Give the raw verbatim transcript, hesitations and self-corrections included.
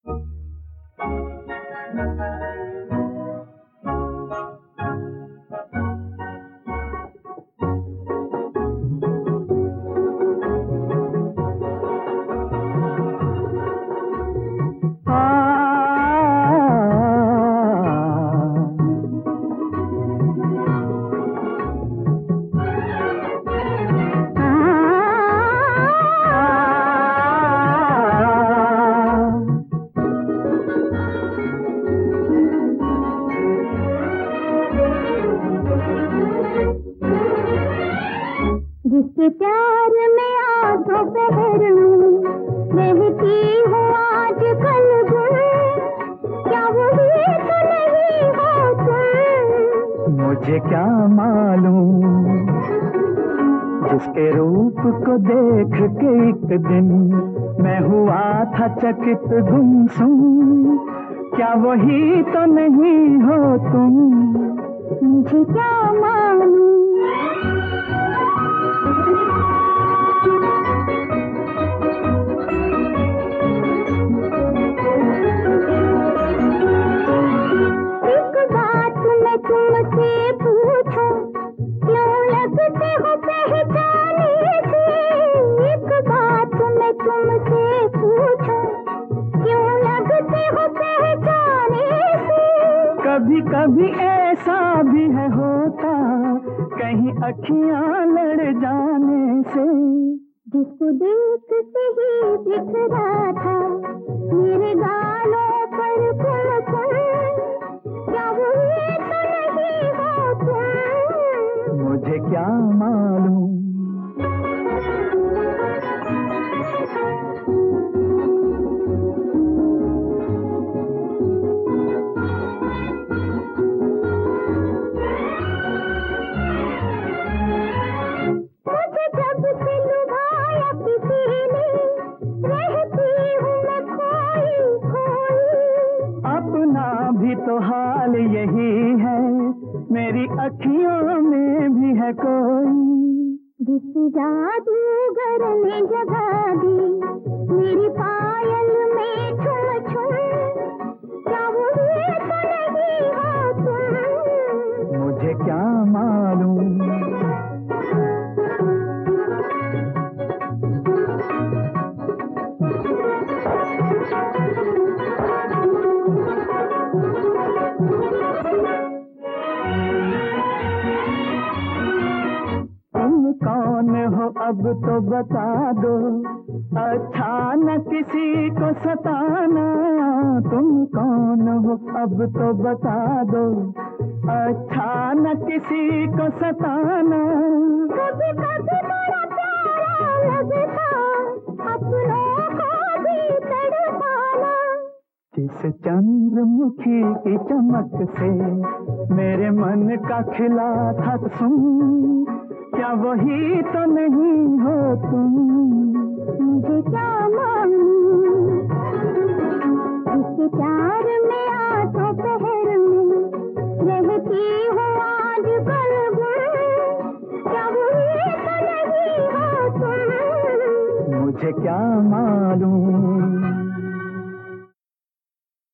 जिसके प्यार में आंखों पहर लूं, रहती हूँ आज कल गुम, क्या वही तो नहीं हो तुम? मुझे क्या मालूम, जिसके रूप को देख के एक दिन मैं हुआ था चकित गुमसुम, क्या वही तो नहीं हो तुम? मुझे क्या मालूम। एक बात मैं तुमसे पूछूं, क्यों लगते हो पहचाने से? एक बात मैं तुमसे पूछूं, क्यों लगते हो पहचाने से? कभी कभी ऐसा भी है होता, कहीं अखियां लड़ जाने से। जिसको देखते ही दिख रहा था मेरे गालों पर कुमकुम, क्या वही तो नहीं हो तुम? मुझे क्या मालूम। मुझे जब से लुभाया किसी ने, रहती हूँ मैं खोई खोई। अपना भी तो हाल यही है, मेरी अखियों में भी है कोई। जिस जादूगर ने जगा दी मेरी पायल में छुम छुम, क्या वही तो नहीं हो तुम? मुझे क्या मालूम। तुम कौन हो अब तो बता दो, अच्छा न किसी को सताना। तुम कौन हो अब तो बता दो, अच्छा न किसी को सताना। कभी कभी बड़ा प्यारा लगता अपनों को भी तड़पाना। जिस चंद्रमुखी की चमक से मेरे मन का खिला था सुम, क्या वही तो नहीं हो तुम? मुझे क्या मालूम, जिसके प्यार में आंखों पहर में रहती हूँ आज कल गुम, क्या वही तो नहीं हो तुम? मुझे क्या मालूम।